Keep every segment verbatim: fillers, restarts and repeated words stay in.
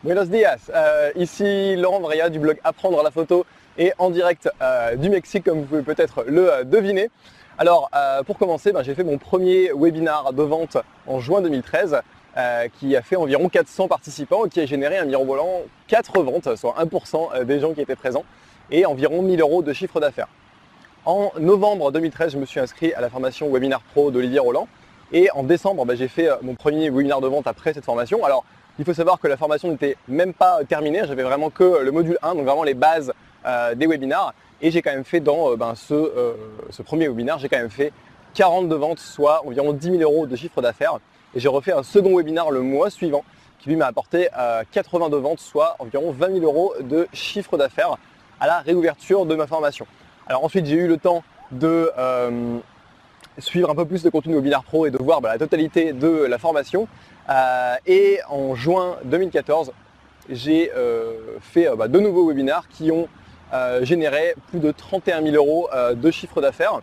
Buenos dias, euh, ici Laurent Varilla du blog Apprendre la photo et en direct euh, du Mexique comme vous pouvez peut-être le euh, deviner. Alors euh, pour commencer, ben, j'ai fait mon premier webinar de vente en juin deux mille treize euh, qui a fait environ quatre cents participants et qui a généré un mirobolant quatre ventes, soit un pour cent des gens qui étaient présents et environ mille euros de chiffre d'affaires. En novembre deux mille treize, je me suis inscrit à la formation Webinar Pro d'Olivier Roland et en décembre, ben, j'ai fait mon premier webinar de vente après cette formation. Alors, il faut savoir que la formation n'était même pas terminée, j'avais vraiment que le module un, donc vraiment les bases euh, des webinars. Et j'ai quand même fait dans euh, ben, ce, euh, ce premier webinar, j'ai quand même fait quarante de ventes, soit environ dix mille euros de chiffre d'affaires. Et j'ai refait un second webinar le mois suivant qui lui m'a apporté euh, quatre-vingt-deux ventes, soit environ vingt mille euros de chiffre d'affaires à la réouverture de ma formation. Alors ensuite, j'ai eu le temps de euh, suivre un peu plus de contenu Webinar Pro et de voir bah, la totalité de la formation. Euh, et en juin deux mille quatorze, j'ai euh, fait euh, bah, deux nouveaux webinars qui ont euh, généré plus de trente et un mille euros euh, de chiffre d'affaires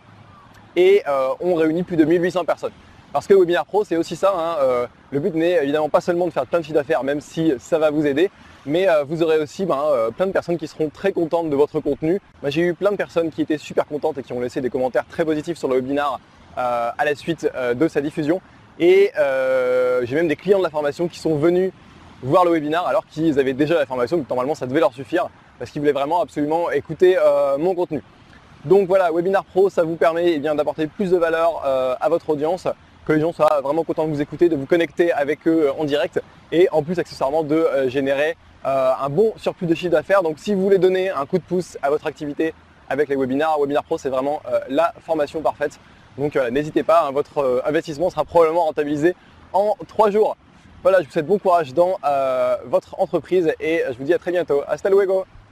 et euh, ont réuni plus de mille huit cents personnes. Parce que Webinar Pro, c'est aussi ça, hein, euh, le but n'est évidemment pas seulement de faire plein de chiffre d'affaires, même si ça va vous aider, mais euh, vous aurez aussi ben, euh, plein de personnes qui seront très contentes de votre contenu. Moi, j'ai eu plein de personnes qui étaient super contentes et qui ont laissé des commentaires très positifs sur le webinar euh, à la suite euh, de sa diffusion. Et euh, j'ai même des clients de la formation qui sont venus voir le webinar alors qu'ils avaient déjà la formation, donc normalement ça devait leur suffire parce qu'ils voulaient vraiment absolument écouter euh, mon contenu. Donc voilà, Webinar Pro, ça vous permet eh bien, d'apporter plus de valeur euh, à votre audience, que les gens soient vraiment contents de vous écouter, de vous connecter avec eux en direct et en plus accessoirement de euh, générer euh, un bon surplus de chiffre d'affaires. Donc si vous voulez donner un coup de pouce à votre activité avec les webinars, Webinar Pro c'est vraiment euh, la formation parfaite. Donc euh, n'hésitez pas, hein, votre euh, investissement sera probablement rentabilisé en trois jours. Voilà, je vous souhaite bon courage dans euh, votre entreprise et je vous dis à très bientôt. Hasta luego!